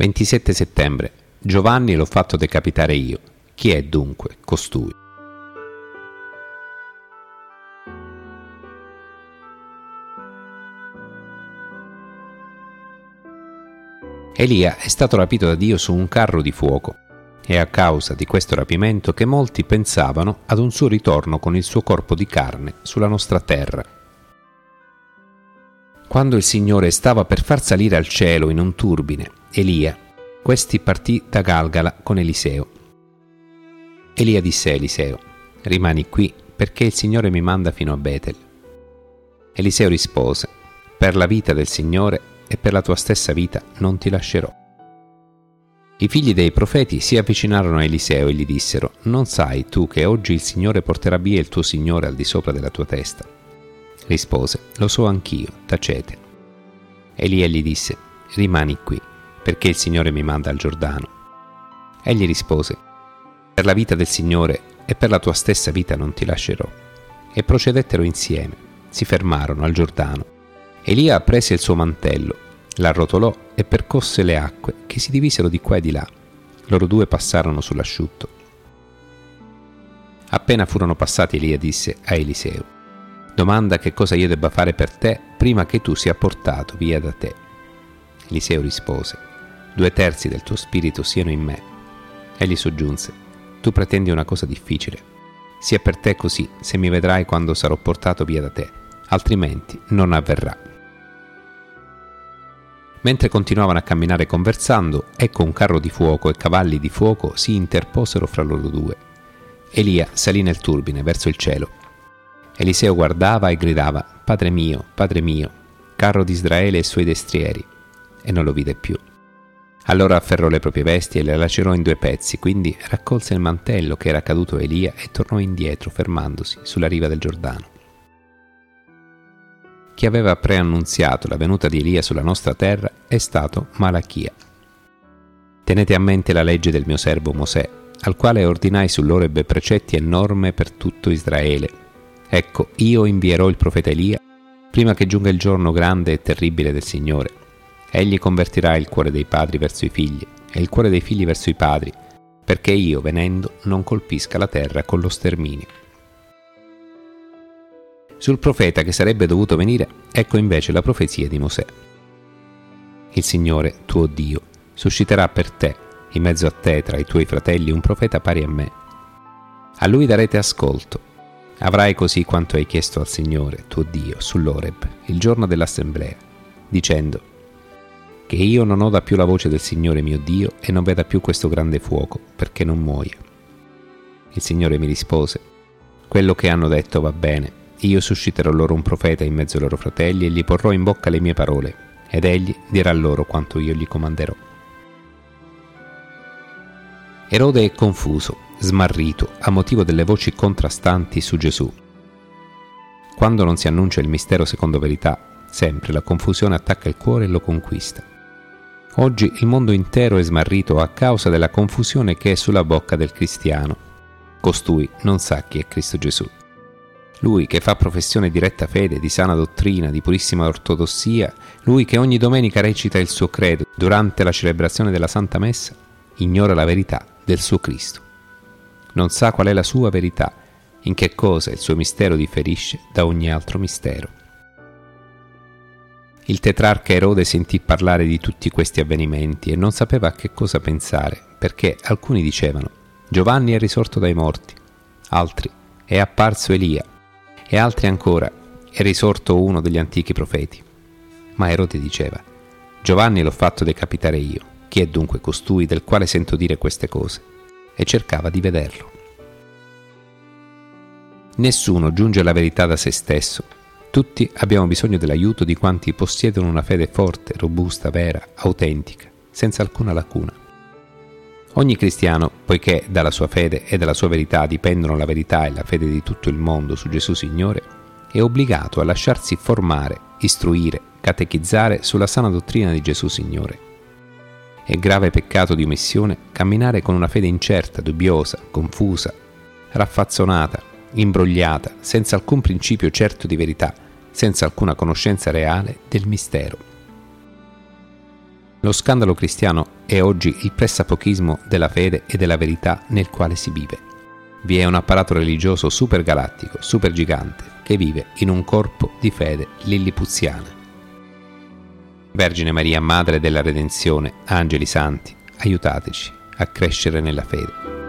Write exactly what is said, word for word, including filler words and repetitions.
ventisette settembre. Giovanni l'ho fatto decapitare io. Chi è dunque costui? Elia è stato rapito da Dio su un carro di fuoco. È a causa di questo rapimento che molti pensavano ad un suo ritorno con il suo corpo di carne sulla nostra terra. Quando il Signore stava per far salire al cielo in un turbine Elia, questi partì da Galgala con Eliseo. Elia disse a Eliseo: rimani qui, perché il Signore mi manda fino a Betel. Eliseo rispose: per la vita del Signore e per la tua stessa vita non ti lascerò. I figli dei profeti si avvicinarono a Eliseo e gli dissero: non sai tu che oggi il Signore porterà via il tuo Signore al di sopra della tua testa? Rispose: lo so anch'io, tacete. Elia gli disse: rimani qui, perché il Signore mi manda al Giordano. Egli rispose: per la vita del Signore e per la tua stessa vita non ti lascerò. E procedettero insieme, si fermarono al Giordano. Elia prese il suo mantello, l'arrotolò e percosse le acque che si divisero di qua e di là. Loro due passarono sull'asciutto. Appena furono passati, Elia disse a Eliseo: domanda che cosa io debba fare per te prima che tu sia portato via da te. Eliseo rispose: due terzi del tuo spirito siano in me. Egli soggiunse: tu pretendi una cosa difficile. Sia per te così se mi vedrai quando sarò portato via da te, altrimenti non avverrà. Mentre continuavano a camminare conversando, ecco un carro di fuoco e cavalli di fuoco si interposero fra loro due. Elia salì nel turbine verso il cielo. Eliseo guardava e gridava: Padre mio, Padre mio, carro di Israele e suoi destrieri, e non lo vide più. Allora afferrò le proprie vesti e le lacerò in due pezzi, quindi raccolse il mantello che era caduto a Elia e tornò indietro, fermandosi sulla riva del Giordano. Chi aveva preannunziato la venuta di Elia sulla nostra terra è stato Malachia. Tenete a mente la legge del mio servo Mosè, al quale ordinai sull'Oreb precetti e norme per tutto Israele. Ecco, io invierò il profeta Elia prima che giunga il giorno grande e terribile del Signore. Egli convertirà il cuore dei padri verso i figli e il cuore dei figli verso i padri, perché io, venendo, non colpisca la terra con lo sterminio. Sul profeta che sarebbe dovuto venire, ecco invece la profezia di Mosè. Il Signore, tuo Dio, susciterà per te, in mezzo a te, tra i tuoi fratelli, un profeta pari a me. A lui darete ascolto. Avrai così quanto hai chiesto al Signore, tuo Dio, sull'Oreb, il giorno dell'assemblea, dicendo: che io non oda più la voce del Signore mio Dio e non veda più questo grande fuoco, perché non muoia. Il Signore mi rispose: quello che hanno detto va bene. Io susciterò loro un profeta in mezzo ai loro fratelli e gli porrò in bocca le mie parole, ed egli dirà loro quanto io gli comanderò. Erode è confuso, smarrito, a motivo delle voci contrastanti su Gesù. Quando non si annuncia il mistero secondo verità, sempre la confusione attacca il cuore e lo conquista. Oggi il mondo intero è smarrito a causa della confusione che è sulla bocca del cristiano. Costui non sa chi è Cristo Gesù. Lui che fa professione di retta fede, di sana dottrina, di purissima ortodossia, lui che ogni domenica recita il suo credo durante la celebrazione della Santa Messa, ignora la verità del suo Cristo. Non sa qual è la sua verità, in che cosa il suo mistero differisce da ogni altro mistero. Il tetrarca Erode sentì parlare di tutti questi avvenimenti e non sapeva a che cosa pensare, perché alcuni dicevano: Giovanni è risorto dai morti, altri: è apparso Elia, e altri ancora: è risorto uno degli antichi profeti. Ma Erode diceva: Giovanni l'ho fatto decapitare io, chi è dunque costui del quale sento dire queste cose? E cercava di vederlo. Nessuno giunge alla verità da se stesso. Tutti abbiamo bisogno dell'aiuto di quanti possiedono una fede forte, robusta, vera, autentica, senza alcuna lacuna. Ogni cristiano, poiché dalla sua fede e dalla sua verità dipendono la verità e la fede di tutto il mondo su Gesù Signore, è obbligato a lasciarsi formare, istruire, catechizzare sulla sana dottrina di Gesù Signore. È grave peccato di omissione camminare con una fede incerta, dubbiosa, confusa, raffazzonata, imbrogliata, senza alcun principio certo di verità, senza alcuna conoscenza reale del mistero. Lo scandalo cristiano è oggi il pressapochismo della fede e della verità nel quale si vive. Vi è un apparato religioso supergalattico, supergigante, che vive in un corpo di fede lillipuziana. Vergine Maria, Madre della Redenzione, angeli santi, aiutateci a crescere nella fede.